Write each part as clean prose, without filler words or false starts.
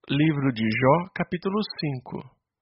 Livro de Jó, capítulo 5.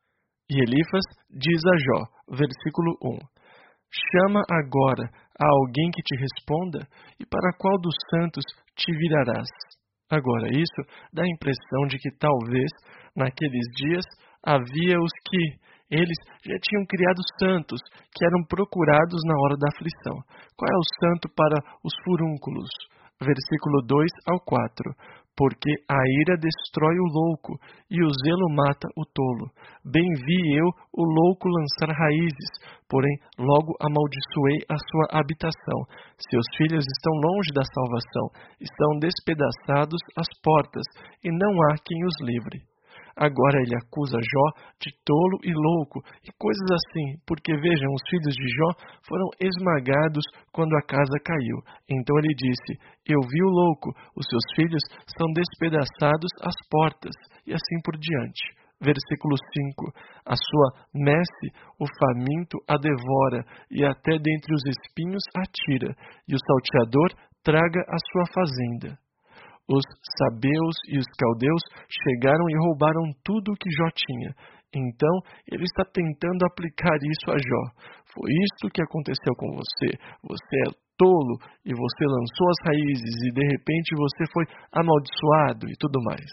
E Elifas diz a Jó, versículo 1: Chama agora a alguém que te responda, e para qual dos santos te virarás? Agora, isso dá a impressão de que talvez, naqueles dias, havia os que eles já tinham criado santos, que eram procurados na hora da aflição. Qual é o santo para os furúnculos? Versículo 2 ao 4. Porque a ira destrói o louco, e o zelo mata o tolo. Bem vi eu o louco lançar raízes, porém logo amaldiçoei a sua habitação. Seus filhos estão longe da salvação, estão despedaçados as portas, e não há quem os livre. Agora ele acusa Jó de tolo e louco, e coisas assim, porque vejam, os filhos de Jó foram esmagados quando a casa caiu. Então ele disse: Eu vi o louco, os seus filhos são despedaçados às portas, e assim por diante. Versículo 5. A sua messe, o faminto, a devora, e até dentre os espinhos a tira, e o salteador traga a sua fazenda. Os sabeus e os caldeus chegaram e roubaram tudo o que Jó tinha. Então, ele está tentando aplicar isso a Jó. Foi isto que aconteceu com você. Você é tolo e você lançou as raízes e de repente você foi amaldiçoado e tudo mais.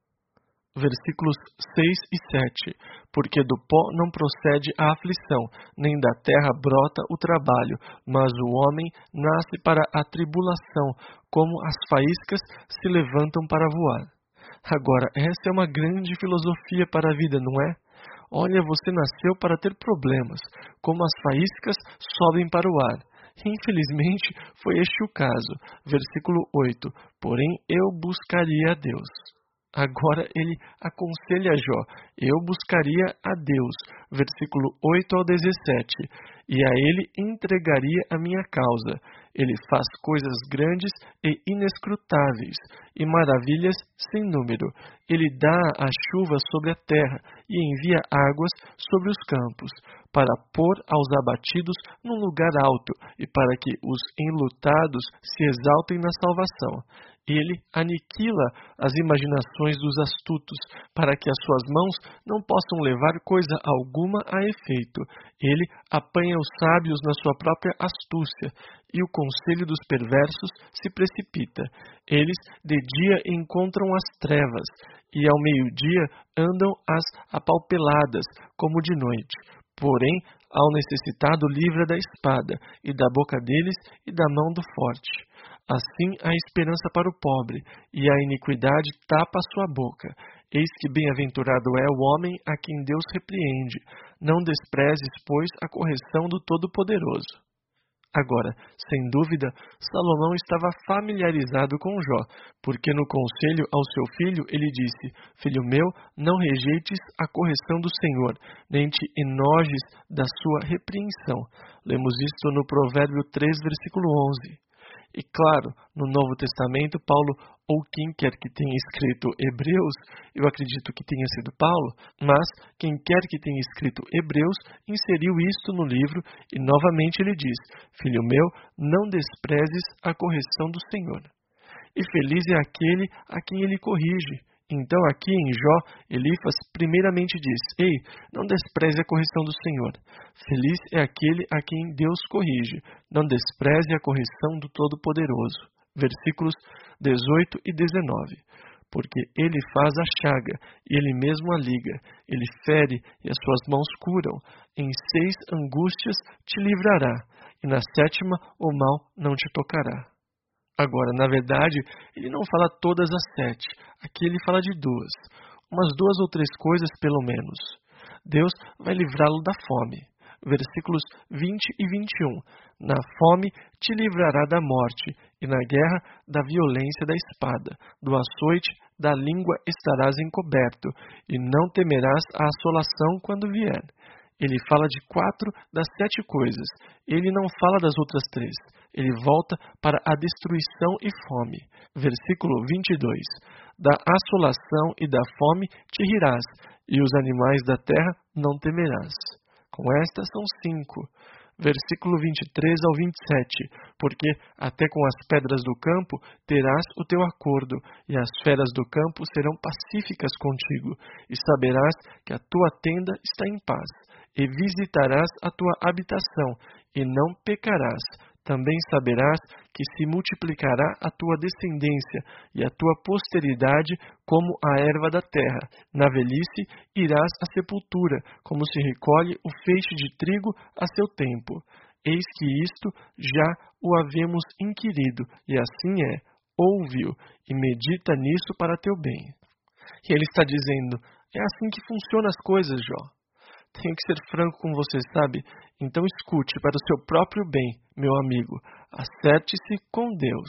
Versículos 6 e 7. Porque do pó não procede a aflição, nem da terra brota o trabalho, mas o homem nasce para a tribulação, como as faíscas se levantam para voar. Agora, essa é uma grande filosofia para a vida, não é? Olha, você nasceu para ter problemas, como as faíscas sobem para o ar. Infelizmente, foi este o caso. Versículo 8. Porém, eu buscaria a Deus. Agora ele aconselha Jó: eu buscaria a Deus, versículo 8 ao 17, e a ele entregaria a minha causa. Ele faz coisas grandes e inescrutáveis, e maravilhas sem número. Ele dá a chuva sobre a terra, e envia águas sobre os campos, para pôr aos abatidos num lugar alto, e para que os enlutados se exaltem na salvação. Ele aniquila as imaginações dos astutos, para que as suas mãos não possam levar coisa alguma a efeito. Ele apanha os sábios na sua própria astúcia, e o conselho dos perversos se precipita. Eles de dia encontram as trevas, e ao meio-dia andam as apalpeladas, como de noite. Porém, ao necessitado livra da espada, e da boca deles, e da mão do forte. Assim há esperança para o pobre, e a iniquidade tapa a sua boca. Eis que bem-aventurado é o homem a quem Deus repreende. Não desprezes, pois, a correção do Todo-Poderoso. Agora, sem dúvida, Salomão estava familiarizado com Jó, porque no conselho ao seu filho ele disse: Filho meu, não rejeites a correção do Senhor, nem te enojes da sua repreensão. Lemos isto no Provérbio 3, versículo 11. E claro, no Novo Testamento, Paulo, ou quem quer que tenha escrito Hebreus, eu acredito que tenha sido Paulo, mas quem quer que tenha escrito Hebreus, inseriu isto no livro e novamente ele diz: Filho meu, não desprezes a correção do Senhor. E feliz é aquele a quem ele corrige. Então aqui em Jó, Elifas primeiramente diz: Ei, não despreze a correção do Senhor. Feliz é aquele a quem Deus corrige. Não despreze a correção do Todo-Poderoso. Versículos 18 e 19. Porque ele faz a chaga, e ele mesmo a liga. Ele fere, e as suas mãos curam. Em 6 angústias te livrará, e na 7ª o mal não te tocará. Agora, na verdade, ele não fala todas as 7. Aqui ele fala de 2. Umas 2 ou 3 coisas, pelo menos. Deus vai livrá-lo da fome. Versículos 20 e 21. Na fome te livrará da morte, e na guerra da violência da espada. Do açoite da língua estarás encoberto, e não temerás a assolação quando vier. Ele fala de 4 das 7 coisas. Ele não fala das outras 3. Ele volta para a destruição e fome. Versículo 22. Da assolação e da fome te rirás, e os animais da terra não temerás. Com estas são 5. versículo 23 ao 27, porque até com as pedras do campo terás o teu acordo, e as feras do campo serão pacíficas contigo, e saberás que a tua tenda está em paz, e visitarás a tua habitação, e não pecarás. Também saberás que se multiplicará a tua descendência e a tua posteridade como a erva da terra. Na velhice irás à sepultura, como se recolhe o feixe de trigo a seu tempo. Eis que isto já o havemos inquirido, e assim é. Ouve-o e medita nisso para teu bem. E ele está dizendo, é assim que funcionam as coisas, Jó. Tenho que ser franco com você, sabe? Então escute para o seu próprio bem, meu amigo. Acerte-se com Deus.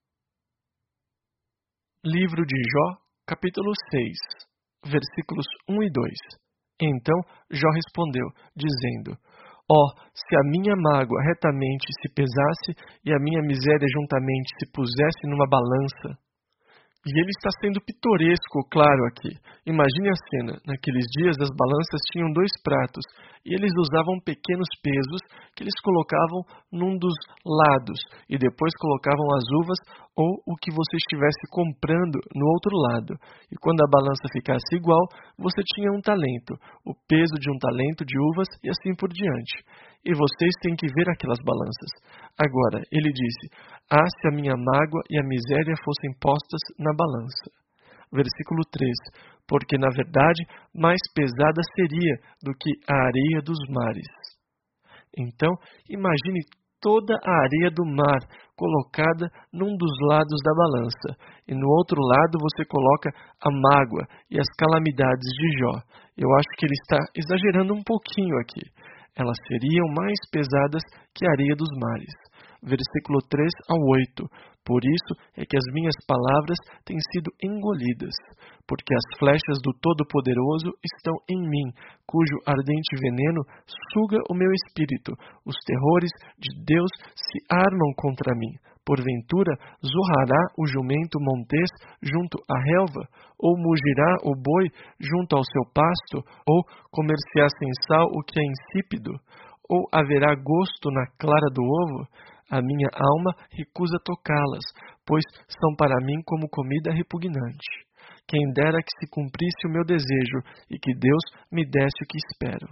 Livro de Jó, capítulo 6, versículos 1 e 2. Então Jó respondeu, dizendo, se a minha mágoa retamente se pesasse e a minha miséria juntamente se pusesse numa balança. E ele está sendo pitoresco, claro, aqui. Imagine a cena. Naqueles dias as balanças tinham 2 pratos e eles usavam pequenos pesos que eles colocavam num dos lados e depois colocavam as uvas ou o que você estivesse comprando no outro lado. E quando a balança ficasse igual, você tinha um talento, o peso de um talento de uvas e assim por diante. E vocês têm que ver aquelas balanças. Agora, ele disse, se a minha mágoa e a miséria fossem postas na balança. Versículo 3, porque na verdade mais pesada seria do que a areia dos mares. Então, imagine toda a areia do mar colocada num dos lados da balança, e no outro lado você coloca a mágoa e as calamidades de Jó. Eu acho que ele está exagerando um pouquinho aqui. Elas seriam mais pesadas que a areia dos mares. Versículo 3 ao 8. Por isso é que as minhas palavras têm sido engolidas, porque as flechas do Todo-Poderoso estão em mim, cujo ardente veneno suga o meu espírito. Os terrores de Deus se armam contra mim. Porventura, zorrará o jumento montês junto à relva? Ou mugirá o boi junto ao seu pasto? Ou comer-se-á sem sal o que é insípido? Ou haverá gosto na clara do ovo? A minha alma recusa tocá-las, pois são para mim como comida repugnante. Quem dera que se cumprisse o meu desejo e que Deus me desse o que espero.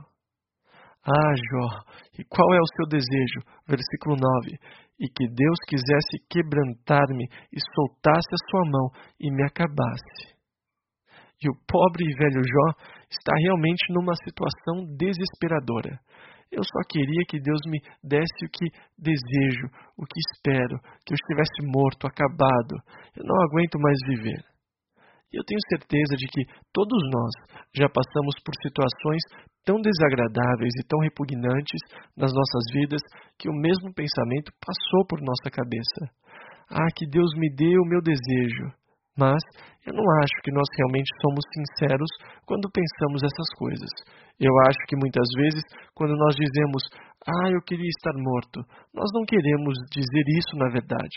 Jó, e qual é o seu desejo? Versículo 9. E que Deus quisesse quebrantar-me e soltasse a sua mão e me acabasse. E o pobre e velho Jó está realmente numa situação desesperadora. Eu só queria que Deus me desse o que desejo, o que espero, que eu estivesse morto, acabado. Eu não aguento mais viver. E eu tenho certeza de que todos nós já passamos por situações tão desagradáveis e tão repugnantes nas nossas vidas que o mesmo pensamento passou por nossa cabeça. Que Deus me dê o meu desejo. Mas eu não acho que nós realmente somos sinceros quando pensamos essas coisas. Eu acho que muitas vezes, quando nós dizemos, eu queria estar morto, nós não queremos dizer isso na verdade.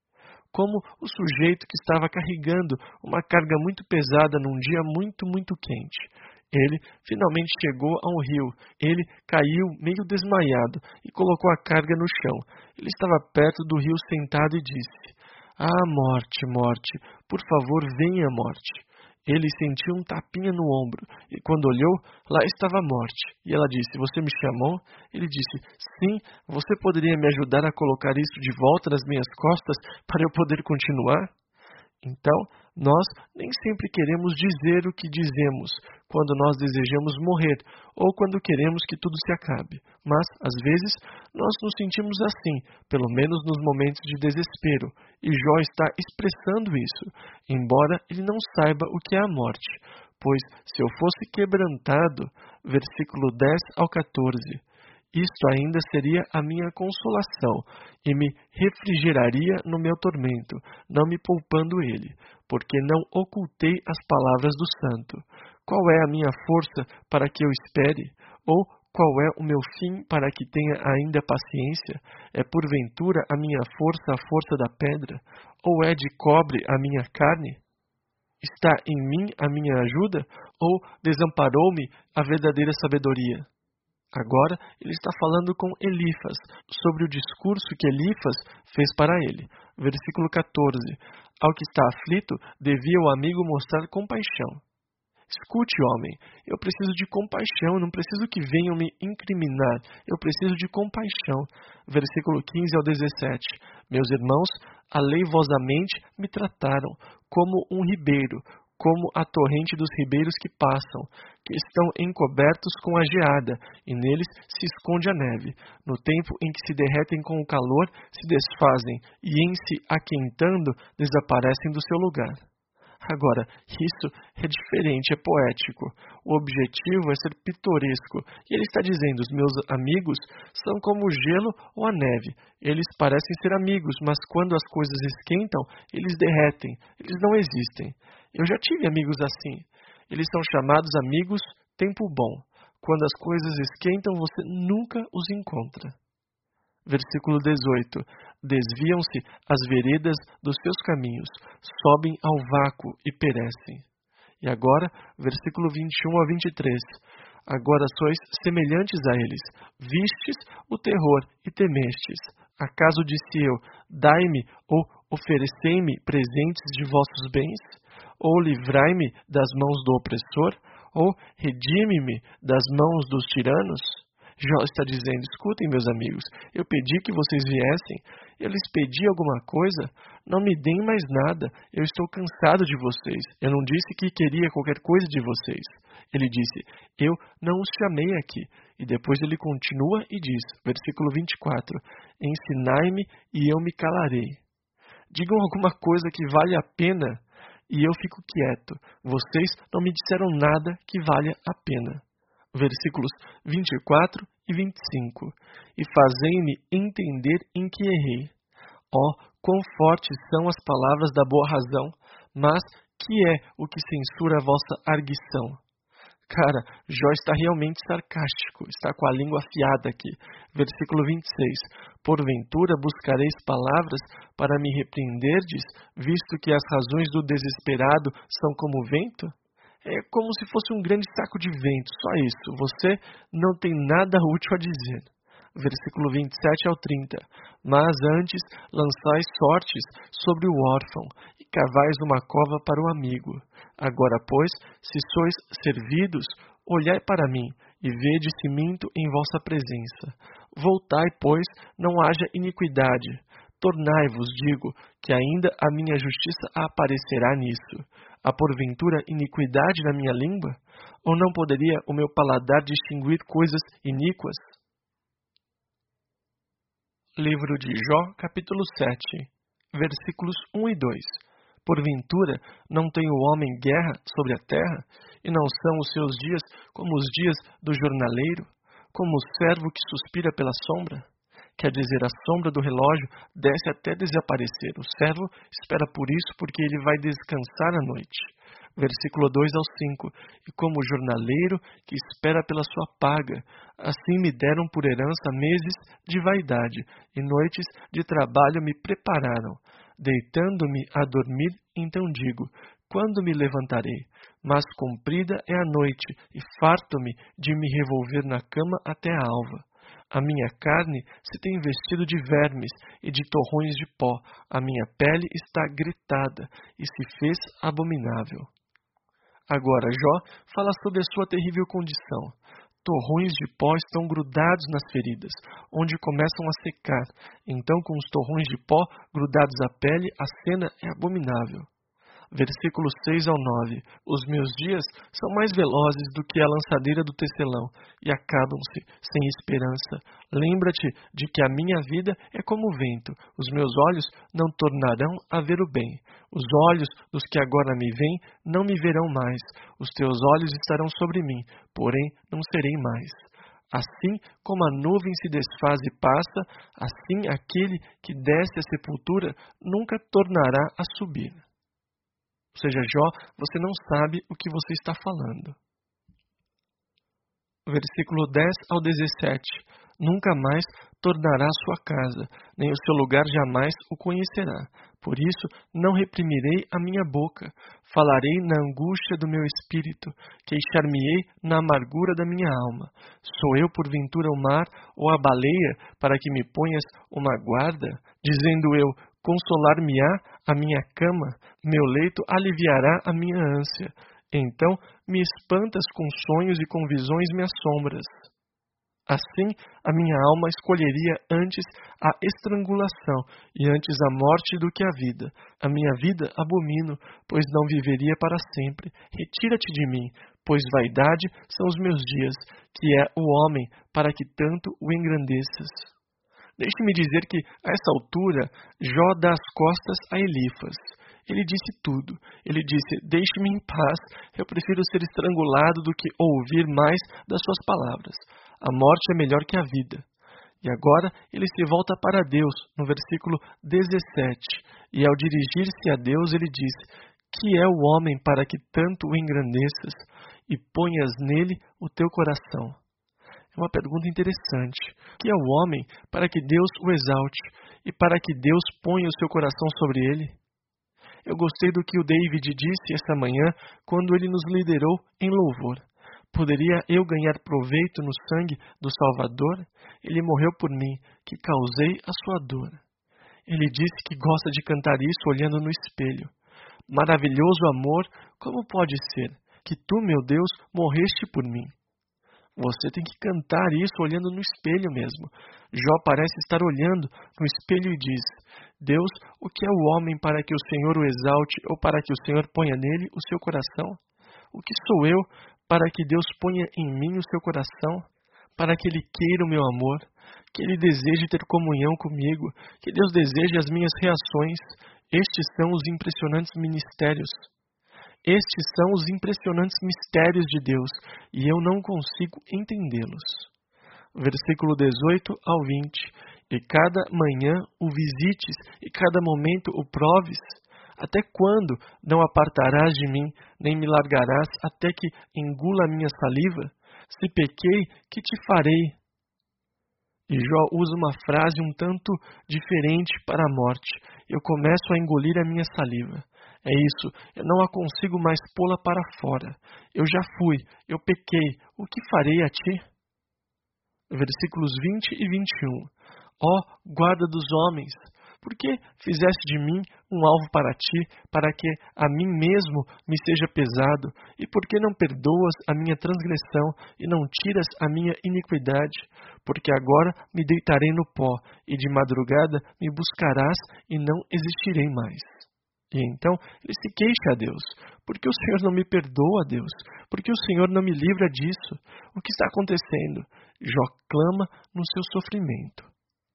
Como o sujeito que estava carregando uma carga muito pesada num dia muito, muito quente. Ele finalmente chegou a um rio. Ele caiu meio desmaiado e colocou a carga no chão. Ele estava perto do rio sentado e disse, morte, morte, por favor, venha, morte. Ele sentiu um tapinha no ombro e quando olhou, lá estava a morte. E ela disse, você me chamou? Ele disse, sim, você poderia me ajudar a colocar isso de volta nas minhas costas para eu poder continuar? Então, nós nem sempre queremos dizer o que dizemos quando nós desejamos morrer ou quando queremos que tudo se acabe. Mas, às vezes, nós nos sentimos assim, pelo menos nos momentos de desespero. E Jó está expressando isso, embora ele não saiba o que é a morte. Pois, se eu fosse quebrantado, versículo 10 ao 14... isto ainda seria a minha consolação, e me refrigeraria no meu tormento, não me poupando ele, porque não ocultei as palavras do santo. Qual é a minha força para que eu espere? Ou qual é o meu fim para que tenha ainda paciência? É porventura a minha força a força da pedra? Ou é de cobre a minha carne? Está em mim a minha ajuda? Ou desamparou-me a verdadeira sabedoria? Agora ele está falando com Elifas sobre o discurso que Elifas fez para ele. Versículo 14. Ao que está aflito, devia o amigo mostrar compaixão. Escute, homem, eu preciso de compaixão, não preciso que venham me incriminar, eu preciso de compaixão. Versículo 15 ao 17. Meus irmãos, aleivosamente me trataram como um ribeiro, como a torrente dos ribeiros que passam, que estão encobertos com a geada, e neles se esconde a neve. No tempo em que se derretem com o calor, se desfazem, e em se aquentando, desaparecem do seu lugar. Agora, isso é diferente, é poético. O objetivo é ser pitoresco. E ele está dizendo, os meus amigos são como o gelo ou a neve. Eles parecem ser amigos, mas quando as coisas esquentam, eles derretem. Eles não existem. Eu já tive amigos assim. Eles são chamados amigos tempo bom. Quando as coisas esquentam, você nunca os encontra. Versículo 18. Desviam-se as veredas dos seus caminhos, sobem ao vácuo e perecem. E agora, versículo 21 a 23. Agora sois semelhantes a eles, vistes o terror e temestes. Acaso disse eu, dai-me ou oferecei-me presentes de vossos bens? Ou livrai-me das mãos do opressor? Ou redime-me das mãos dos tiranos? Jó está dizendo, escutem, meus amigos, eu pedi que vocês viessem, eu lhes pedi alguma coisa, não me deem mais nada, eu estou cansado de vocês, eu não disse que queria qualquer coisa de vocês. Ele disse, eu não os chamei aqui. E depois ele continua e diz, versículo 24, ensinai-me e eu me calarei. Digam alguma coisa que vale a pena e eu fico quieto, vocês não me disseram nada que valha a pena. Versículos 24 e 25. E fazei-me entender em que errei. Ó, quão fortes são as palavras da boa razão, mas que é o que censura a vossa arguição? Cara, Jó está realmente sarcástico, está com a língua afiada aqui. Versículo 26. Porventura buscareis palavras para me repreenderdes, visto que as razões do desesperado são como o vento? É como se fosse um grande saco de vento, só isso. Você não tem nada útil a dizer. Versículo 27 ao 30. Mas antes lançais sortes sobre o órfão e cavais uma cova para o amigo. Agora, pois, se sois servidos, olhai para mim e vede se minto em vossa presença. Voltai, pois, não haja iniquidade. Tornai-vos, digo, que ainda a minha justiça aparecerá nisso. Há porventura iniquidade na minha língua? Ou não poderia o meu paladar distinguir coisas iníquas? Livro de Jó, capítulo 7, versículos 1 e 2. Porventura não tem o homem guerra sobre a terra, e não são os seus dias como os dias do jornaleiro, como o servo que suspira pela sombra? Quer dizer, a sombra do relógio desce até desaparecer. O servo espera por isso porque ele vai descansar à noite. Versículo 2 ao 5. E como o jornaleiro que espera pela sua paga, assim me deram por herança meses de vaidade, e noites de trabalho me prepararam. Deitando-me a dormir, então digo, quando me levantarei? Mas comprida é a noite, e farto-me de me revolver na cama até a alva. A minha carne se tem vestido de vermes e de torrões de pó. A minha pele está gritada e se fez abominável. Agora Jó fala sobre a sua terrível condição. Torrões de pó estão grudados nas feridas, onde começam a secar. Então, com os torrões de pó grudados à pele, a cena é abominável. Versículos 6 ao 9. Os meus dias são mais velozes do que a lançadeira do tecelão, e acabam-se sem esperança. Lembra-te de que a minha vida é como o vento. Os meus olhos não tornarão a ver o bem. Os olhos dos que agora me veem não me verão mais. Os teus olhos estarão sobre mim, porém não serei mais. Assim como a nuvem se desfaz e passa, assim aquele que desce à sepultura nunca tornará a subir. Ou seja, Jó, você não sabe o que você está falando. Versículo 10 ao 17. Nunca mais tornará à sua casa, nem o seu lugar jamais o conhecerá. Por isso, não reprimirei a minha boca. Falarei na angústia do meu espírito, queixar-me-ei na amargura da minha alma. Sou eu, porventura, o mar ou a baleia, para que me ponhas uma guarda? Dizendo eu, consolar-me-á a minha cama, meu leito aliviará a minha ânsia. Então me espantas com sonhos e com visões me assombras. Assim, a minha alma escolheria antes a estrangulação e antes a morte do que a vida. A minha vida abomino, pois não viveria para sempre. Retira-te de mim, pois vaidade são os meus dias, que é o homem, para que tanto o engrandeças. Deixe-me dizer que, a essa altura, Jó dá as costas a Elifas. Ele disse tudo. Ele disse, deixe-me em paz, eu prefiro ser estrangulado do que ouvir mais das suas palavras. A morte é melhor que a vida. E agora ele se volta para Deus, no versículo 17. E ao dirigir-se a Deus, ele diz, que é o homem para que tanto o engrandeças e ponhas nele o teu coração? É uma pergunta interessante. Que é o homem para que Deus o exalte e para que Deus ponha o seu coração sobre ele? Eu gostei do que o David disse esta manhã quando ele nos liderou em louvor. Poderia eu ganhar proveito no sangue do Salvador? Ele morreu por mim, que causei a sua dor. Ele disse que gosta de cantar isso olhando no espelho. Maravilhoso amor, como pode ser que tu, meu Deus, morreste por mim? Você tem que cantar isso olhando no espelho mesmo. Jó parece estar olhando no espelho e diz, Deus, o que é o homem para que o Senhor o exalte ou para que o Senhor ponha nele o seu coração? O que sou eu para que Deus ponha em mim o seu coração? Para que Ele queira o meu amor, que Ele deseje ter comunhão comigo, que Deus deseje as minhas reações. Estes são os impressionantes ministérios. Estes são os impressionantes mistérios de Deus, e eu não consigo entendê-los. Versículo 18 ao 20. E cada manhã o visites, e cada momento o proves. Até quando não apartarás de mim, nem me largarás até que engula a minha saliva? Se pequei, que te farei? E Jó usa uma frase um tanto diferente para a morte. Eu começo a engolir a minha saliva. É isso, eu não a consigo mais pô-la para fora. Eu já fui, eu pequei, o que farei a ti? Versículos 20 e 21. Ó, guarda dos homens, por que fizeste de mim um alvo para ti, para que a mim mesmo me seja pesado? E por que não perdoas a minha transgressão e não tiras a minha iniquidade? Porque agora me deitarei no pó, e de madrugada me buscarás e não existirei mais. E então ele se queixa a Deus. Por que o Senhor não me perdoa, Deus? Por que o Senhor não me livra disso? O que está acontecendo? Jó clama no seu sofrimento.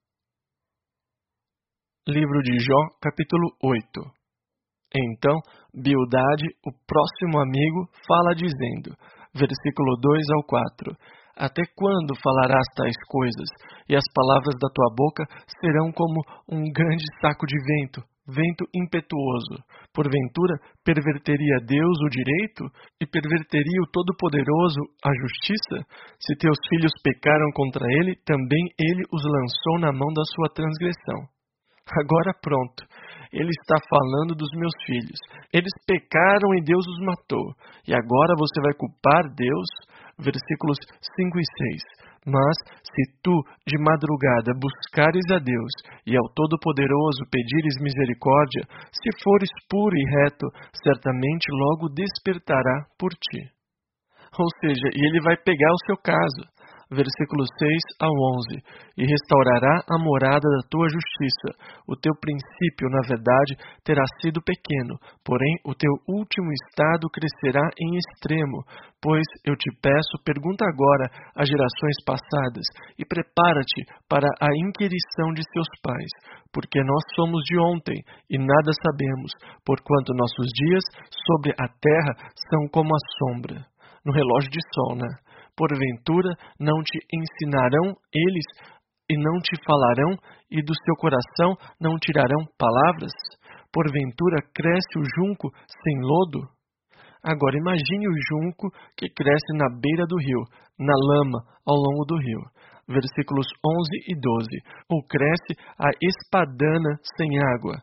Livro de Jó, capítulo 8. Então, Bildade, o próximo amigo, fala dizendo, versículo 2 ao 4, Até quando falarás tais coisas, e as palavras da tua boca serão como um grande saco de vento, vento impetuoso? Porventura, perverteria Deus o direito? E perverteria o Todo-Poderoso a justiça? Se teus filhos pecaram contra ele, também ele os lançou na mão da sua transgressão. Agora pronto, ele está falando dos meus filhos. Eles pecaram e Deus os matou. E agora você vai culpar Deus? Versículos 5 e 6. Mas, se tu, de madrugada, buscares a Deus, e ao Todo-Poderoso pedires misericórdia, se fores puro e reto, certamente logo despertará por ti. Ou seja, e ele vai pegar o seu caso. Versículos 6 ao 11. E restaurará a morada da tua justiça. O teu princípio, na verdade, terá sido pequeno, porém o teu último estado crescerá em extremo. Pois eu te peço, pergunta agora às gerações passadas, e prepara-te para a inquirição de seus pais, porque nós somos de ontem, e nada sabemos, porquanto nossos dias sobre a terra são como a sombra. No relógio de sol, né? Porventura não te ensinarão eles e não te falarão, e do seu coração não tirarão palavras? Porventura cresce o junco sem lodo? Agora imagine o junco que cresce na beira do rio, na lama, ao longo do rio. Versículos 11 e 12. Ou cresce a espadana sem água.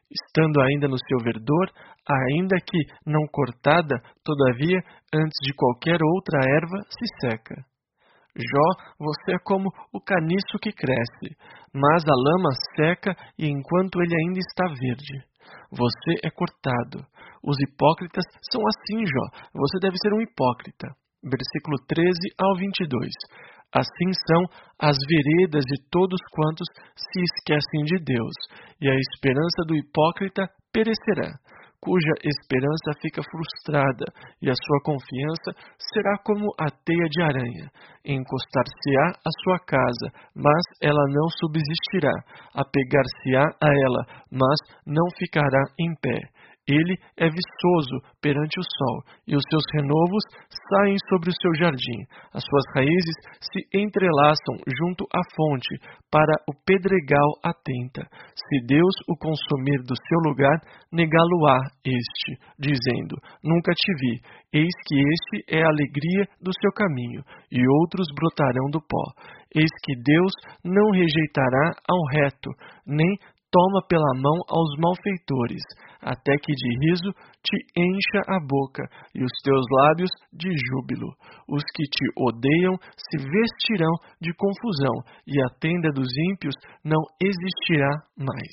estando ainda no seu verdor, ainda que não cortada, todavia, antes de qualquer outra erva, se seca. Jó, você é como o caniço que cresce, mas a lama seca e enquanto ele ainda está verde. Você é cortado. Os hipócritas são assim, Jó. Você deve ser um hipócrita. Versículo 13 ao 22. Assim são as veredas de todos quantos se esquecem de Deus, e a esperança do hipócrita perecerá, cuja esperança fica frustrada, e a sua confiança será como a teia de aranha. Encostar-se-á à sua casa, mas ela não subsistirá. Apegar-se-á a ela, mas não ficará em pé. Ele é viçoso perante o sol, e os seus renovos saem sobre o seu jardim. As suas raízes se entrelaçam junto à fonte, para o pedregal atenta. Se Deus o consumir do seu lugar, negá-lo-á este, dizendo: Nunca te vi. Eis que este é a alegria do seu caminho, e outros brotarão do pó. Eis que Deus não rejeitará ao reto, nem toma pela mão aos malfeitores, até que de riso te encha a boca e os teus lábios de júbilo. Os que te odeiam se vestirão de confusão, e a tenda dos ímpios não existirá mais.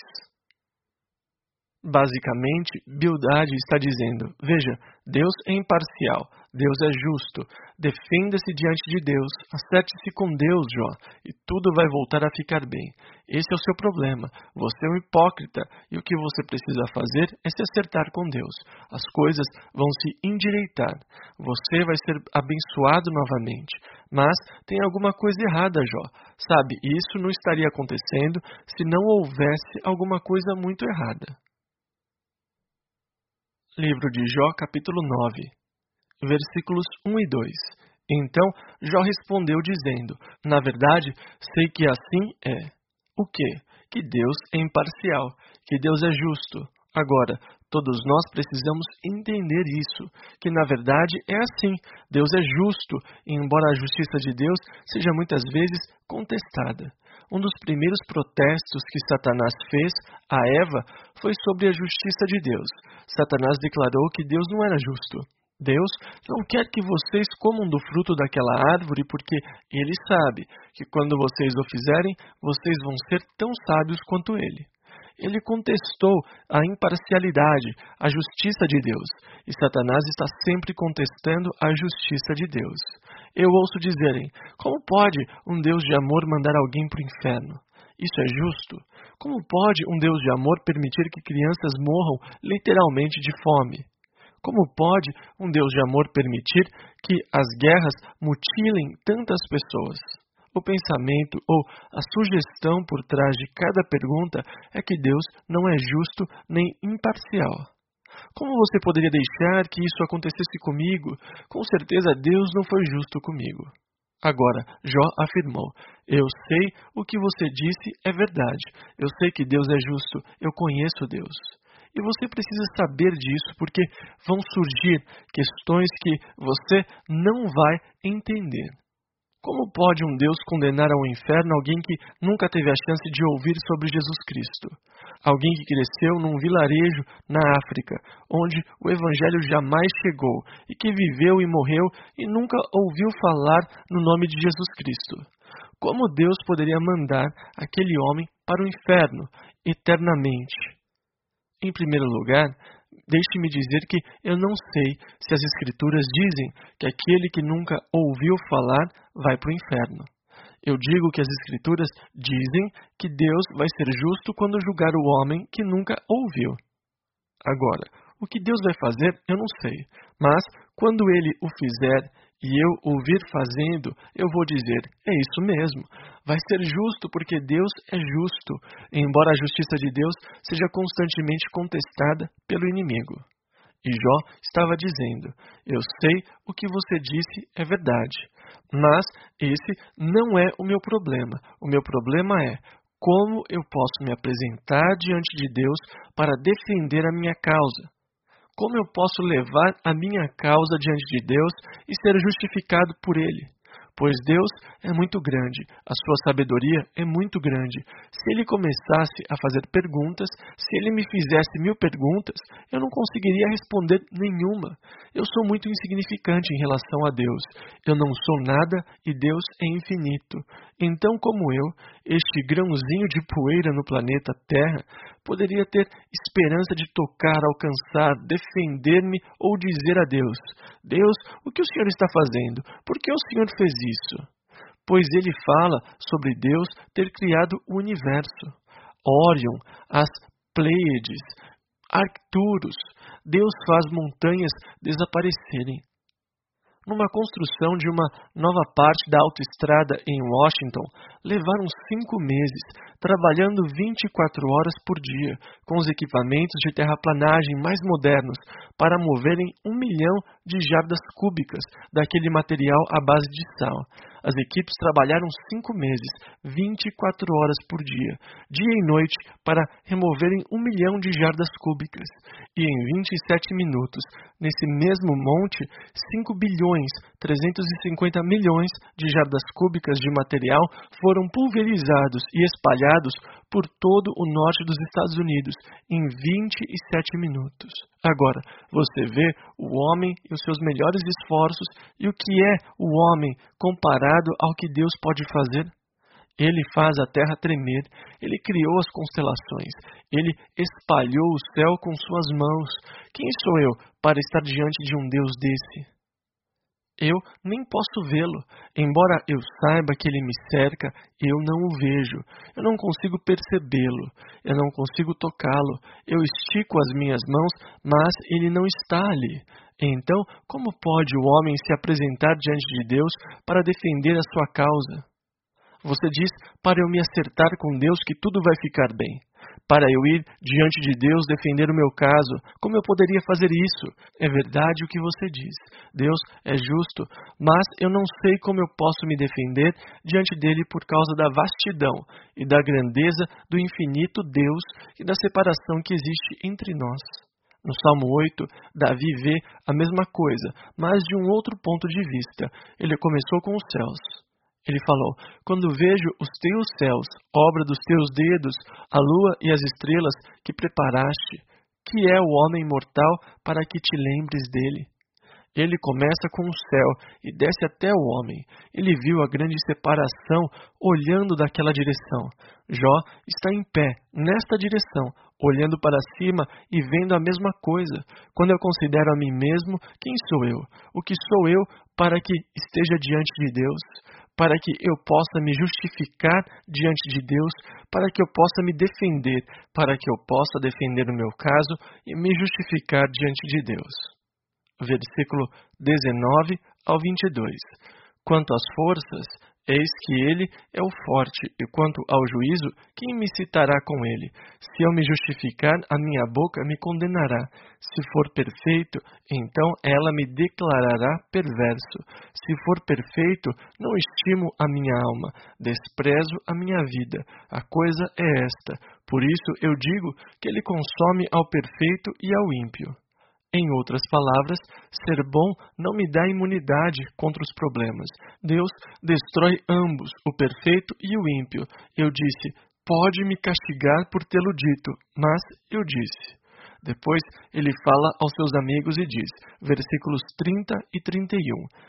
Basicamente, Bildade está dizendo: veja, Deus é imparcial, Deus é justo, defenda-se diante de Deus, acerte-se com Deus, Jó, e tudo vai voltar a ficar bem. Esse é o seu problema, você é um hipócrita, e o que você precisa fazer é se acertar com Deus. As coisas vão se endireitar, você vai ser abençoado novamente. Mas tem alguma coisa errada, Jó. Sabe, isso não estaria acontecendo se não houvesse alguma coisa muito errada. Livro de Jó, capítulo 9, versículos 1 e 2. Então Jó respondeu dizendo: Na verdade, sei que assim é. O quê? Que Deus é imparcial, que Deus é justo. Agora, todos nós precisamos entender isso, que na verdade é assim. Deus é justo, embora a justiça de Deus seja muitas vezes contestada. Um dos primeiros protestos que Satanás fez a Eva foi sobre a justiça de Deus. Satanás declarou que Deus não era justo. Deus não quer que vocês comam do fruto daquela árvore porque Ele sabe que quando vocês o fizerem, vocês vão ser tão sábios quanto Ele. Ele contestou a imparcialidade, a justiça de Deus, e Satanás está sempre contestando a justiça de Deus. Eu ouço dizerem: como pode um Deus de amor mandar alguém para o inferno? Isso é justo? Como pode um Deus de amor permitir que crianças morram literalmente de fome? Como pode um Deus de amor permitir que as guerras mutilem tantas pessoas? O pensamento ou a sugestão por trás de cada pergunta é que Deus não é justo nem imparcial. Como você poderia deixar que isso acontecesse comigo? Com certeza Deus não foi justo comigo. Agora, Jó afirmou: eu sei o que você disse é verdade. Eu sei que Deus é justo. Eu conheço Deus. E você precisa saber disso porque vão surgir questões que você não vai entender. Como pode um Deus condenar ao inferno alguém que nunca teve a chance de ouvir sobre Jesus Cristo? Alguém que cresceu num vilarejo na África, onde o Evangelho jamais chegou, e que viveu e morreu e nunca ouviu falar no nome de Jesus Cristo. Como Deus poderia mandar aquele homem para o inferno eternamente? Em primeiro lugar, deixe-me dizer que eu não sei se as Escrituras dizem que aquele que nunca ouviu falar vai para o inferno. Eu digo que as Escrituras dizem que Deus vai ser justo quando julgar o homem que nunca ouviu. Agora, o que Deus vai fazer, eu não sei, mas quando Ele o fizer e eu o vir fazendo, eu vou dizer: é isso mesmo, vai ser justo porque Deus é justo, embora a justiça de Deus seja constantemente contestada pelo inimigo. E Jó estava dizendo: eu sei o que você disse é verdade, mas esse não é o meu problema. O meu problema é como eu posso me apresentar diante de Deus para defender a minha causa. Como eu posso levar a minha causa diante de Deus e ser justificado por Ele? pois Deus é muito grande, a sua sabedoria é muito grande. Se Ele começasse a fazer perguntas, se Ele me fizesse 1000 perguntas, eu não conseguiria responder nenhuma. Eu sou muito insignificante em relação a Deus. Eu não sou nada e Deus é infinito. Então, como eu, este grãozinho de poeira no planeta Terra, poderia ter esperança de tocar, alcançar, defender-me ou dizer a Deus: Deus, o que o Senhor está fazendo? Por que o Senhor fez isso? Pois ele fala sobre Deus ter criado o universo. Órion, as Pleiades, Arcturus. Deus faz montanhas desaparecerem. Numa construção de uma nova parte da autoestrada em Washington, levaram 5 meses, trabalhando 24 horas por dia, com os equipamentos de terraplanagem mais modernos, para moverem 1 milhão de jardas cúbicas daquele material à base de sal. As equipes trabalharam 5 meses, 24 horas por dia e noite, para removerem 1 milhão de jardas cúbicas. E em 27 minutos, nesse mesmo monte, 5 bilhões 350 milhões de jardas cúbicas de material foram pulverizados e espalhados por todo o norte dos Estados Unidos em 27 minutos. Agora, você vê o homem e os seus melhores esforços e o que é o homem comparado ao que Deus pode fazer? Ele faz a terra tremer, ele criou as constelações, ele espalhou o céu com suas mãos. Quem sou eu para estar diante de um Deus desse? Eu nem posso vê-lo. Embora eu saiba que ele me cerca, eu não o vejo. Eu não consigo percebê-lo. Eu não consigo tocá-lo. Eu estico as minhas mãos, mas ele não está ali. Então, como pode o homem se apresentar diante de Deus para defender a sua causa? Você diz para eu me acertar com Deus que tudo vai ficar bem. Para eu ir diante de Deus defender o meu caso, como eu poderia fazer isso? É verdade o que você diz. Deus é justo, mas eu não sei como eu posso me defender diante dele por causa da vastidão e da grandeza do infinito Deus e da separação que existe entre nós. No Salmo 8, Davi vê a mesma coisa, mas de um outro ponto de vista. Ele começou com os céus. Ele falou: quando vejo os teus céus, obra dos teus dedos, a lua e as estrelas que preparaste, que é o homem mortal para que te lembres dele? Ele começa com o céu e desce até o homem. Ele viu a grande separação olhando daquela direção. Jó está em pé, nesta direção, olhando para cima e vendo a mesma coisa. Quando eu considero a mim mesmo, quem sou eu? O que sou eu para que esteja diante de Deus? Para que eu possa me justificar diante de Deus, para que eu possa me defender, para que eu possa defender o meu caso e me justificar diante de Deus. Versículo 19 ao 22. Quanto às forças, eis que ele é o forte, e quanto ao juízo, quem me citará com ele? Se eu me justificar, a minha boca me condenará. Se for perfeito, então ela me declarará perverso. Se for perfeito, não estimo a minha alma, desprezo a minha vida. A coisa é esta. Por isso eu digo que ele consome ao perfeito e ao ímpio. Em outras palavras, ser bom não me dá imunidade contra os problemas. Deus destrói ambos, o perfeito e o ímpio. Eu disse: pode me castigar por tê-lo dito, mas eu disse. Depois ele fala aos seus amigos e diz, versículos 30 e 31,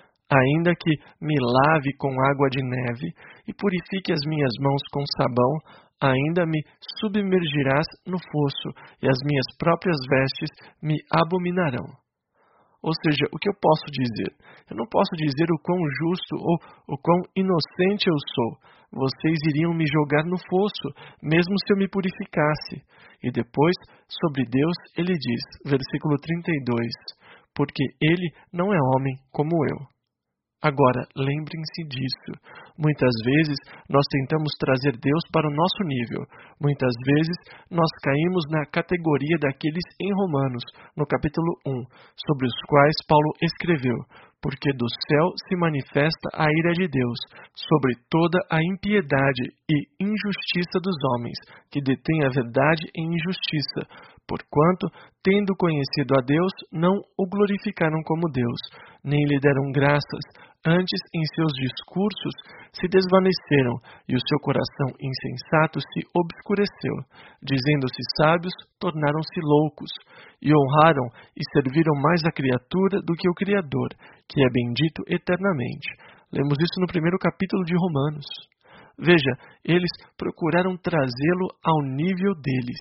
ainda que me lave com água de neve e purifique as minhas mãos com sabão, ainda me submergirás no fosso, e as minhas próprias vestes me abominarão. Ou seja, o que eu posso dizer? Eu não posso dizer o quão justo ou o quão inocente eu sou. Vocês iriam me jogar no fosso, mesmo se eu me purificasse. E depois, sobre Deus, ele diz, versículo 32, porque ele não é homem como eu. Agora, lembrem-se disso. Muitas vezes, nós tentamos trazer Deus para o nosso nível. Muitas vezes, nós caímos na categoria daqueles em Romanos, no capítulo 1, sobre os quais Paulo escreveu, porque do céu se manifesta a ira de Deus, sobre toda a impiedade e injustiça dos homens, que detêm a verdade em injustiça, porquanto, tendo conhecido a Deus, não o glorificaram como Deus, nem lhe deram graças, Antes, em seus discursos, se desvaneceram, e o seu coração insensato se obscureceu. Dizendo-se sábios, tornaram-se loucos, e honraram e serviram mais a criatura do que o Criador, que é bendito eternamente. Lemos isso no primeiro capítulo de Romanos. Veja, eles procuraram trazê-lo ao nível deles.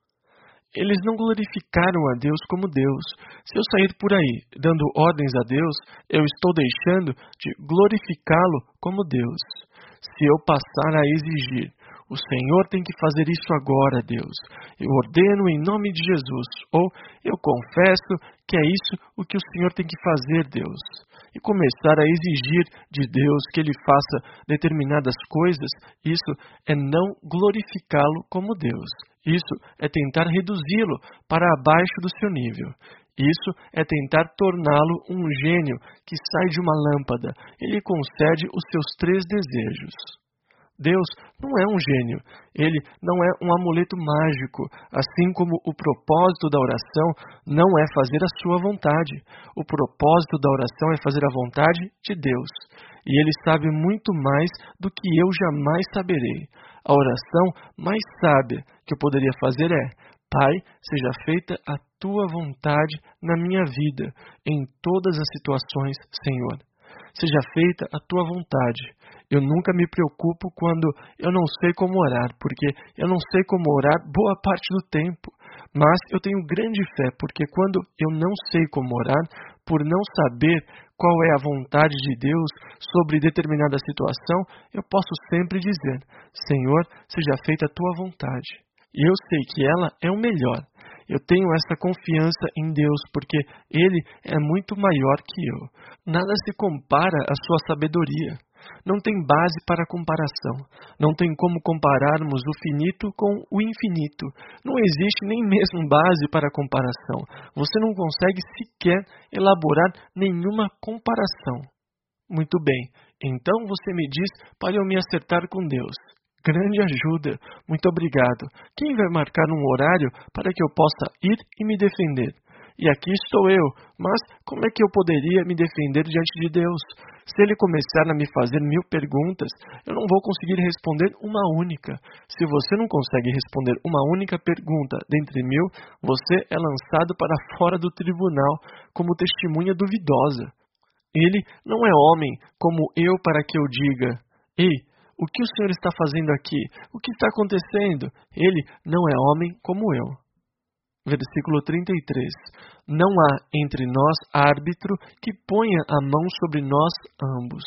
Eles não glorificaram a Deus como Deus. Se eu sair por aí dando ordens a Deus, eu estou deixando de glorificá-lo como Deus. Se eu passar a exigir, o Senhor tem que fazer isso agora, Deus. Eu ordeno em nome de Jesus. Ou eu confesso que é isso o que o Senhor tem que fazer, Deus. E começar a exigir de Deus que Ele faça determinadas coisas, isso é não glorificá-lo como Deus. Isso é tentar reduzi-lo para abaixo do seu nível. Isso é tentar torná-lo um gênio que sai de uma lâmpada e lhe concede os seus 3 desejos. Deus não é um gênio, Ele não é um amuleto mágico, assim como o propósito da oração não é fazer a sua vontade. O propósito da oração é fazer a vontade de Deus, e Ele sabe muito mais do que eu jamais saberei. A oração mais sábia que eu poderia fazer é: Pai, seja feita a Tua vontade na minha vida, em todas as situações, Senhor. Seja feita a Tua vontade. Eu nunca me preocupo quando eu não sei como orar, porque eu não sei como orar boa parte do tempo. Mas eu tenho grande fé, porque quando eu não sei como orar, por não saber qual é a vontade de Deus sobre determinada situação, eu posso sempre dizer: Senhor, seja feita a Tua vontade. E eu sei que ela é o melhor. Eu tenho essa confiança em Deus, porque Ele é muito maior que eu. Nada se compara à sua sabedoria. Não tem base para comparação. Não tem como compararmos o finito com o infinito. Não existe nem mesmo base para comparação. Você não consegue sequer elaborar nenhuma comparação. Muito bem, então você me diz para eu me acertar com Deus. Grande ajuda. Muito obrigado. Quem vai marcar um horário para que eu possa ir e me defender? E aqui estou eu, mas como é que eu poderia me defender diante de Deus? Se Ele começar a me fazer 1000 perguntas, eu não vou conseguir responder uma única. Se você não consegue responder uma única pergunta dentre 1000, você é lançado para fora do tribunal como testemunha duvidosa. Ele não é homem como eu para que eu diga: Ei, o que o Senhor está fazendo aqui? O que está acontecendo? Ele não é homem como eu. Versículo 33. Não há entre nós árbitro que ponha a mão sobre nós ambos.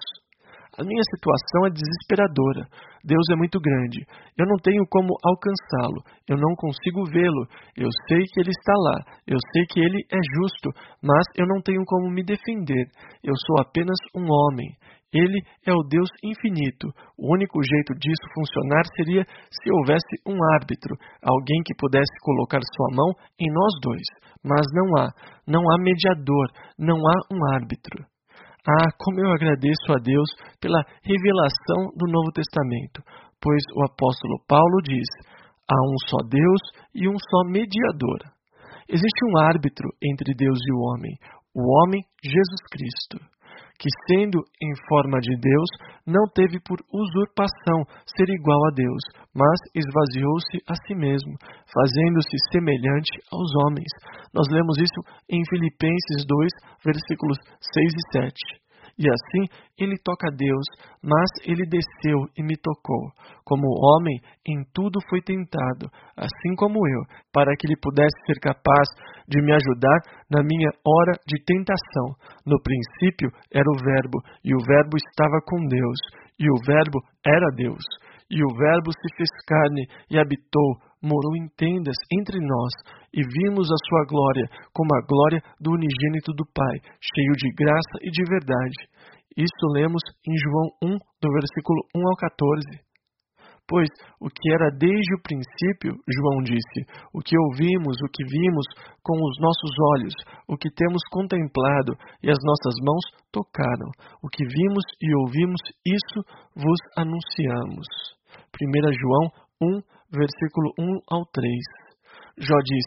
A minha situação é desesperadora. Deus é muito grande. Eu não tenho como alcançá-lo. Eu não consigo vê-lo. Eu sei que Ele está lá. Eu sei que Ele é justo, mas eu não tenho como me defender. Eu sou apenas um homem. Ele é o Deus infinito. O único jeito disso funcionar seria se houvesse um árbitro, alguém que pudesse colocar sua mão em nós dois. Mas não há mediador, não há um árbitro. Ah, como eu agradeço a Deus pela revelação do Novo Testamento, pois o apóstolo Paulo diz: há um só Deus e um só mediador. Existe um árbitro entre Deus e o homem Jesus Cristo, que, sendo em forma de Deus, não teve por usurpação ser igual a Deus, mas esvaziou-se a si mesmo, fazendo-se semelhante aos homens. Nós lemos isso em Filipenses 2, versículos 6 e 7. E assim ele toca a Deus, mas ele desceu e me tocou. Como homem, em tudo foi tentado, assim como eu, para que ele pudesse ser capaz de me ajudar na minha hora de tentação. No princípio era o Verbo, e o Verbo estava com Deus, e o Verbo era Deus. E o Verbo se fez carne e habitou, morou em tendas entre nós, e vimos a sua glória, como a glória do unigênito do Pai, cheio de graça e de verdade. Isto lemos em João 1, do versículo 1 ao 14. Pois o que era desde o princípio, João disse, o que ouvimos, o que vimos com os nossos olhos, o que temos contemplado e as nossas mãos tocaram, o que vimos e ouvimos, isso vos anunciamos. 1 João 1, versículo 1 ao 3. Jó disse: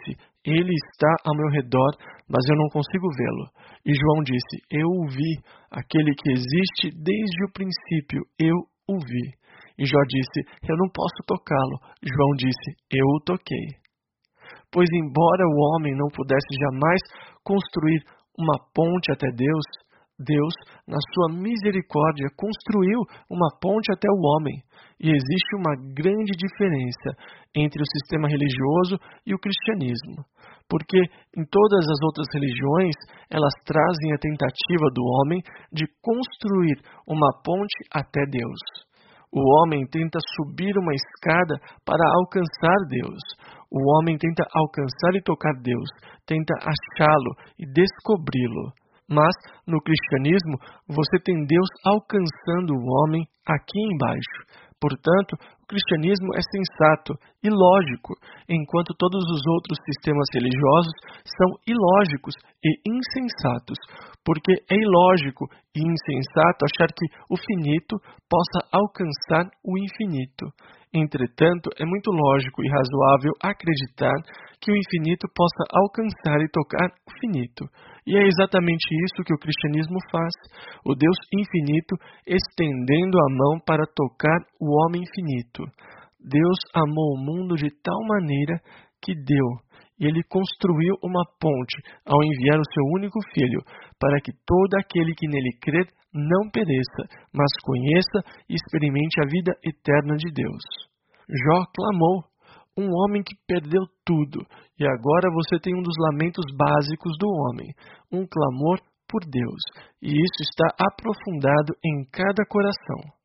Ele está ao meu redor, mas eu não consigo vê-lo. E João disse, eu o vi, aquele que existe desde o princípio, eu o vi. E Jó disse, eu não posso tocá-lo. João disse, eu o toquei. Pois embora o homem não pudesse jamais construir uma ponte até Deus, Deus, na sua misericórdia, construiu uma ponte até o homem. E existe uma grande diferença entre o sistema religioso e o cristianismo. Porque em todas as outras religiões, elas trazem a tentativa do homem de construir uma ponte até Deus. O homem tenta subir uma escada para alcançar Deus. O homem tenta alcançar e tocar Deus, tenta achá-lo e descobri-lo. Mas, no cristianismo, você tem Deus alcançando o homem aqui embaixo. Portanto, o cristianismo é sensato e lógico, enquanto todos os outros sistemas religiosos são ilógicos e insensatos, porque é ilógico e insensato achar que o finito possa alcançar o infinito. Entretanto, é muito lógico e razoável acreditar que o infinito possa alcançar e tocar o finito. E é exatamente isso que o cristianismo faz. O Deus infinito estendendo a mão para tocar o homem infinito. Deus amou o mundo de tal maneira que deu. E Ele construiu uma ponte ao enviar o seu único Filho, para que todo aquele que nele crer não pereça, mas conheça e experimente a vida eterna de Deus. Jó clamou, um homem que perdeu tudo, e agora você tem um dos lamentos básicos do homem, um clamor por Deus, e isso está aprofundado em cada coração.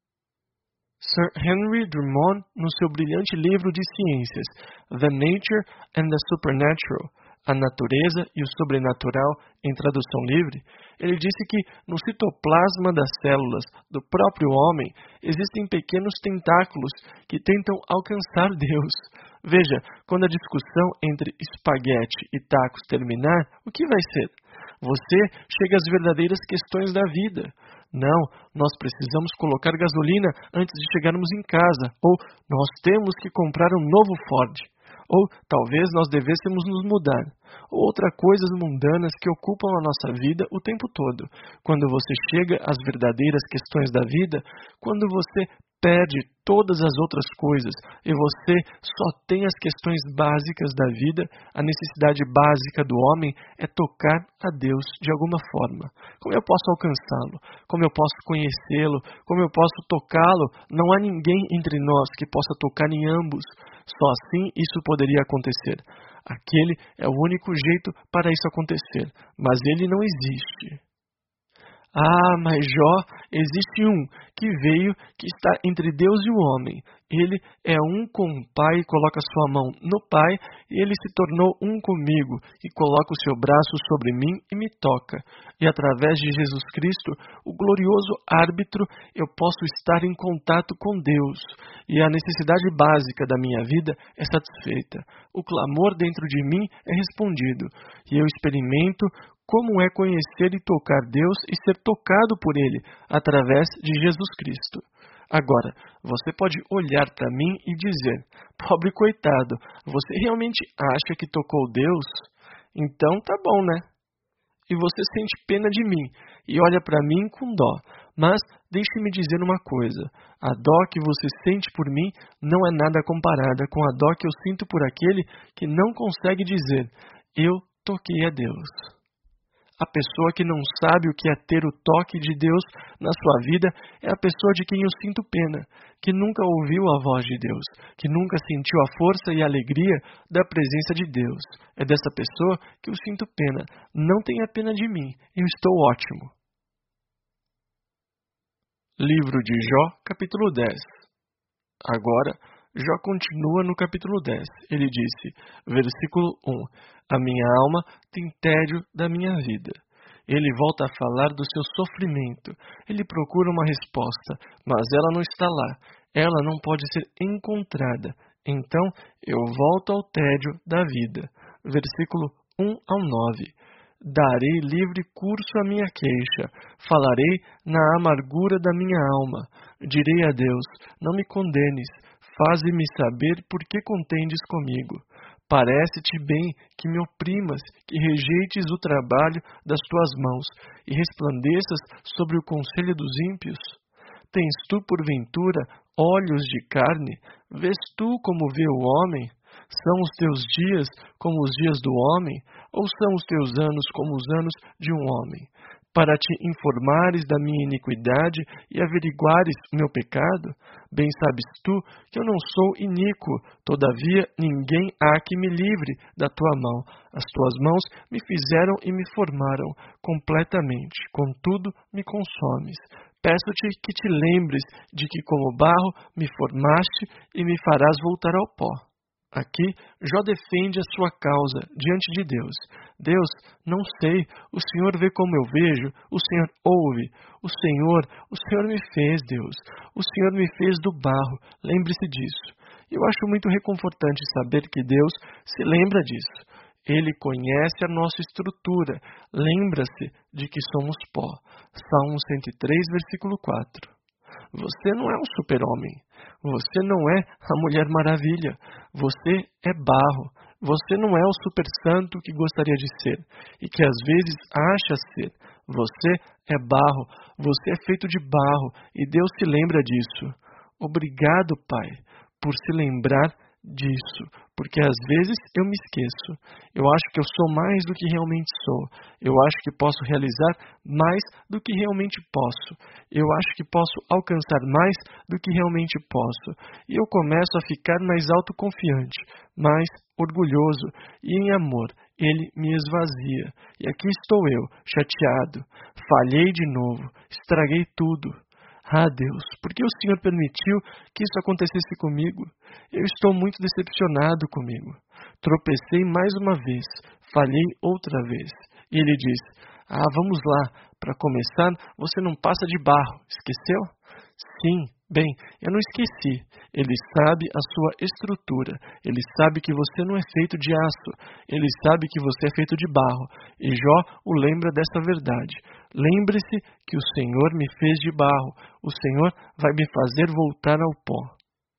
Sir Henry Drummond, no seu brilhante livro de ciências, The Nature and the Supernatural, A Natureza e o Sobrenatural, em tradução livre, ele disse que no citoplasma das células do próprio homem existem pequenos tentáculos que tentam alcançar Deus. Veja, quando a discussão entre espaguete e tacos terminar, o que vai ser? Você chega às verdadeiras questões da vida. Não, nós precisamos colocar gasolina antes de chegarmos em casa, ou nós temos que comprar um novo Ford. Ou talvez nós devêssemos nos mudar. Ou outras coisas mundanas que ocupam a nossa vida o tempo todo. Quando você chega às verdadeiras questões da vida, quando você perde todas as outras coisas e você só tem as questões básicas da vida, a necessidade básica do homem é tocar a Deus de alguma forma. Como eu posso alcançá-lo? Como eu posso conhecê-lo? Como eu posso tocá-lo? Não há ninguém entre nós que possa tocar em ambos. Só assim isso poderia acontecer. Aquele é o único jeito para isso acontecer, mas ele não existe. Ah, mas Jó, existe um que veio, que está entre Deus e o homem. Ele é um com o Pai, coloca sua mão no Pai, e ele se tornou um comigo, e coloca o seu braço sobre mim e me toca. E através de Jesus Cristo, o glorioso árbitro, eu posso estar em contato com Deus. E a necessidade básica da minha vida é satisfeita. O clamor dentro de mim é respondido. E eu experimento como é conhecer e tocar Deus e ser tocado por Ele, através de Jesus Cristo. Agora, você pode olhar para mim e dizer, pobre coitado, você realmente acha que tocou Deus? Então tá bom, né? E você sente pena de mim e olha para mim com dó. Mas deixe-me dizer uma coisa, a dó que você sente por mim não é nada comparada com a dó que eu sinto por aquele que não consegue dizer, eu toquei a Deus. A pessoa que não sabe o que é ter o toque de Deus na sua vida é a pessoa de quem eu sinto pena, que nunca ouviu a voz de Deus, que nunca sentiu a força e a alegria da presença de Deus. É dessa pessoa que eu sinto pena. Não tenha pena de mim, eu estou ótimo. Livro de Jó, capítulo 10. Agora, Jó continua no capítulo 10. Ele disse, versículo 1, a minha alma tem tédio da minha vida. Ele volta a falar do seu sofrimento. Ele procura uma resposta, mas ela não está lá. Ela não pode ser encontrada. Então, eu volto ao tédio da vida. Versículo 1 ao 9. Darei livre curso à minha queixa. Falarei na amargura da minha alma. Direi a Deus, não me condenes. Faze-me saber por que contendes comigo. Parece-te bem que me oprimas, que rejeites o trabalho das tuas mãos e resplandeças sobre o conselho dos ímpios? Tens tu, porventura, olhos de carne? Vês tu como vê o homem? São os teus dias como os dias do homem? Ou são os teus anos como os anos de um homem? Para te informares da minha iniquidade e averiguares o meu pecado? Bem sabes tu que eu não sou iníquo, todavia ninguém há que me livre da tua mão. As tuas mãos me fizeram e me formaram completamente, contudo me consomes. Peço-te que te lembres de que como barro me formaste e me farás voltar ao pó. Aqui, Jó defende a sua causa diante de Deus. Deus, não sei, o Senhor vê como eu vejo, o Senhor ouve, o Senhor me fez, Deus, o Senhor me fez do barro, lembre-se disso. Eu acho muito reconfortante saber que Deus se lembra disso. Ele conhece a nossa estrutura, lembra-se de que somos pó. Salmo 103, versículo 4. Você não é um super-homem. Você não é a Mulher Maravilha. Você é barro. Você não é o super-santo que gostaria de ser e que às vezes acha ser. Você é barro. Você é feito de barro e Deus se lembra disso. Obrigado, Pai, por se lembrar disso, porque às vezes eu me esqueço. Eu acho que eu sou mais do que realmente sou. Eu acho que posso realizar mais do que realmente posso. Eu acho que posso alcançar mais do que realmente posso. E eu começo a ficar mais autoconfiante, mais orgulhoso, e em amor ele me esvazia. E aqui estou eu, chateado. Falhei de novo, estraguei tudo. Ah, Deus, por que o Senhor permitiu que isso acontecesse comigo? Eu estou muito decepcionado comigo. Tropecei mais uma vez, falhei outra vez. E ele diz, vamos lá, para começar, você não passa de barro, esqueceu? Sim, bem, eu não esqueci. Ele sabe a sua estrutura. Ele sabe que você não é feito de aço. Ele sabe que você é feito de barro. E Jó o lembra dessa verdade. Lembre-se que o Senhor me fez de barro. O Senhor vai me fazer voltar ao pó.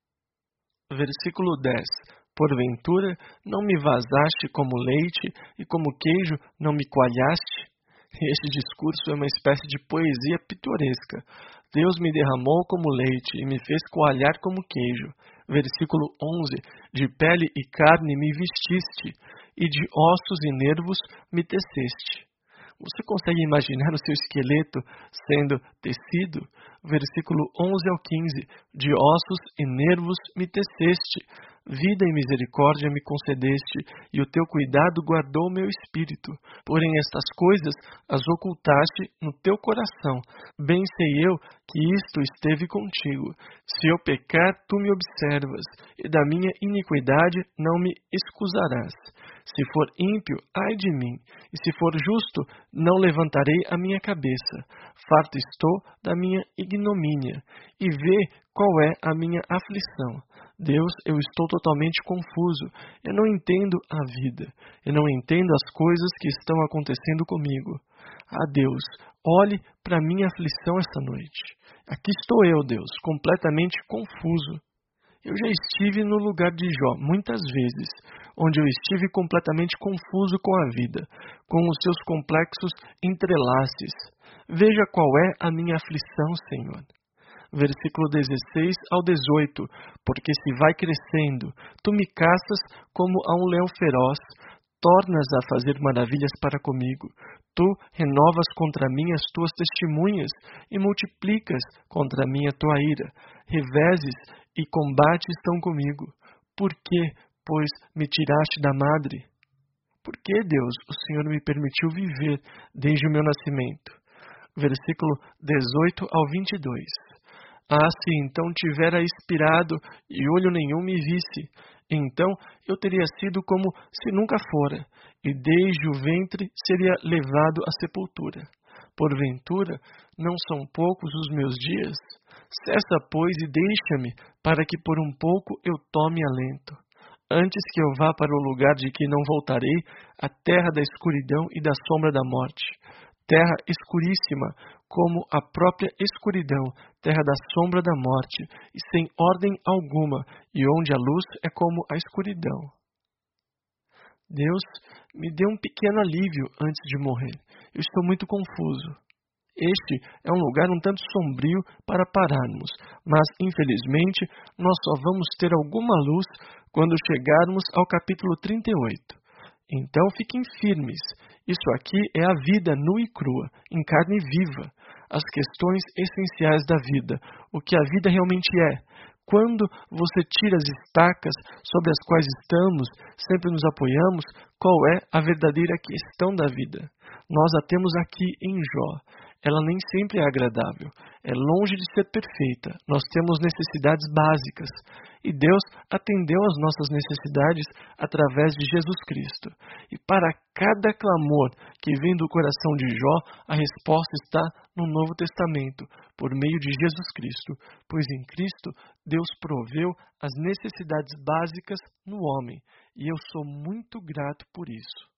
Versículo 10. Porventura, não me vazaste como leite e como queijo não me coalhaste? Este discurso é uma espécie de poesia pitoresca. Deus me derramou como leite e me fez coalhar como queijo. Versículo 11. De pele e carne me vestiste, e de ossos e nervos me teceste. Você consegue imaginar o seu esqueleto sendo tecido? Versículo 11 ao 15. De ossos e nervos me teceste. Vida e misericórdia me concedeste, e o teu cuidado guardou meu espírito. Porém estas coisas as ocultaste no teu coração. Bem sei eu que isto esteve contigo. Se eu pecar, tu me observas, e da minha iniquidade não me excusarás. Se for ímpio, ai de mim, e se for justo, não levantarei a minha cabeça. Farto estou da minha ignomínia, e vê qual é a minha aflição. Deus, eu estou totalmente confuso. Eu não entendo a vida. Eu não entendo as coisas que estão acontecendo comigo. Deus, olhe para a minha aflição esta noite. Aqui estou eu, Deus, completamente confuso. Eu já estive no lugar de Jó muitas vezes, onde eu estive completamente confuso com a vida, com os seus complexos entrelaces. Veja qual é a minha aflição, Senhor. Versículo 16 ao 18. Porque se vai crescendo, tu me caças como a um leão feroz, tornas a fazer maravilhas para comigo. Tu renovas contra mim as tuas testemunhas e multiplicas contra mim a tua ira. Reveses e combates estão comigo. Por que, pois, me tiraste da madre? Por que, Deus, o Senhor me permitiu viver desde o meu nascimento? Versículo 18 ao 22. Se então tivera expirado e olho nenhum me visse, então eu teria sido como se nunca fora, e desde o ventre seria levado à sepultura. Porventura, não são poucos os meus dias? Cessa, pois, e deixa-me, para que por um pouco eu tome alento. Antes que eu vá para o lugar de que não voltarei, a terra da escuridão e da sombra da morte. Terra escuríssima, como a própria escuridão, terra da sombra da morte, e sem ordem alguma, e onde a luz é como a escuridão. Deus, me dê um pequeno alívio antes de morrer. Eu estou muito confuso. Este é um lugar um tanto sombrio para pararmos, mas, infelizmente, nós só vamos ter alguma luz quando chegarmos ao capítulo 38. Então fiquem firmes. Isso aqui é a vida nua e crua, em carne viva. As questões essenciais da vida, o que a vida realmente é. Quando você tira as estacas sobre as quais estamos, sempre nos apoiamos, qual é a verdadeira questão da vida? Nós a temos aqui em Jó. Ela nem sempre é agradável, é longe de ser perfeita. Nós temos necessidades básicas e Deus atendeu às nossas necessidades através de Jesus Cristo. E para cada clamor que vem do coração de Jó, a resposta está no Novo Testamento, por meio de Jesus Cristo, pois em Cristo Deus proveu as necessidades básicas no homem, e eu sou muito grato por isso.